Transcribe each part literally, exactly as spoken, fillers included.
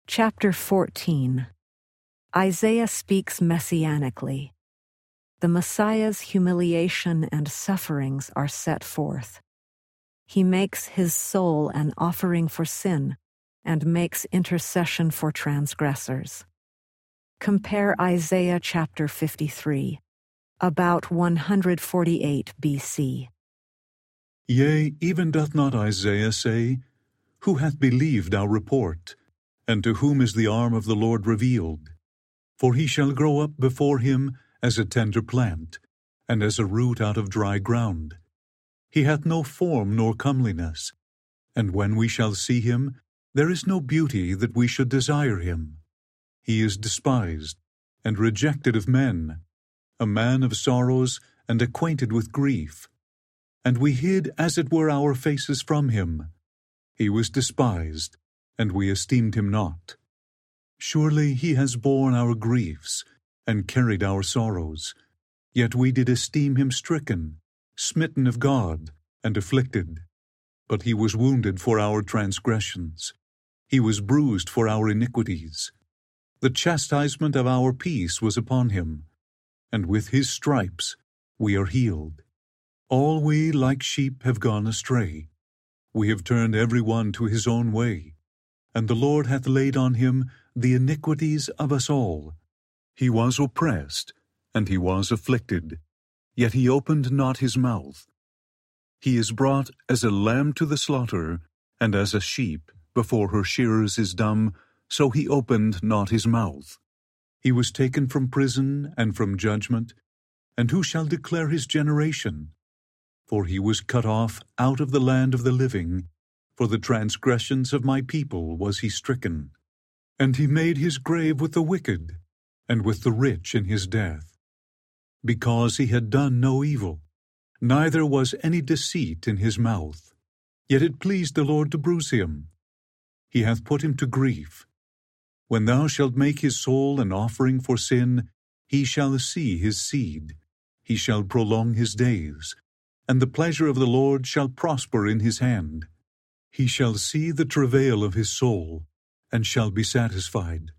Chapter fourteen. Isaiah speaks messianically. The Messiah's humiliation and sufferings are set forth. He makes his soul an offering for sin and makes intercession for transgressors. Compare Isaiah chapter fifty-three, about one hundred forty-eight B C. Yea, even doth not Isaiah say, Who hath believed our report? And to whom is the arm of the Lord revealed? For he shall grow up before him as a tender plant, and as a root out of dry ground. He hath no form nor comeliness, and when we shall see him, there is no beauty that we should desire him. He is despised, and rejected of men, a man of sorrows, and acquainted with grief. And we hid as it were our faces from him. He was despised, and we esteemed him not. Surely he has borne our griefs, and carried our sorrows. Yet we did esteem him stricken, smitten of God, and afflicted. But he was wounded for our transgressions. He was bruised for our iniquities. The chastisement of our peace was upon him, and with his stripes we are healed. All we like sheep have gone astray. We have turned every one to his own way, and the Lord hath laid on him the iniquities of us all. He was oppressed, and he was afflicted, yet he opened not his mouth. He is brought as a lamb to the slaughter, and as a sheep before her shearers is dumb, so he opened not his mouth. He was taken from prison and from judgment, and who shall declare his generation? For he was cut off out of the land of the living, for the transgressions of my people was he stricken. And he made his grave with the wicked, and with the rich in his death. Because he had done no evil, neither was any deceit in his mouth. Yet it pleased the Lord to bruise him. He hath put him to grief. When thou shalt make his soul an offering for sin, he shall see his seed. He shall prolong his days, and the pleasure of the Lord shall prosper in his hand. He shall see the travail of his soul, and shall be satisfied.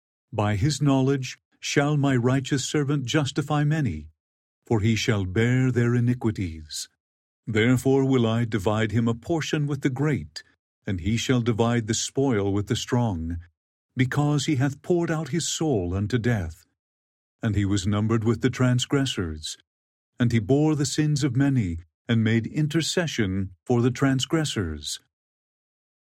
By his knowledge shall my righteous servant justify many, for he shall bear their iniquities. Therefore will I divide him a portion with the great, and he shall divide the spoil with the strong, because he hath poured out his soul unto death. And he was numbered with the transgressors, and he bore the sins of many, and made intercession for the transgressors.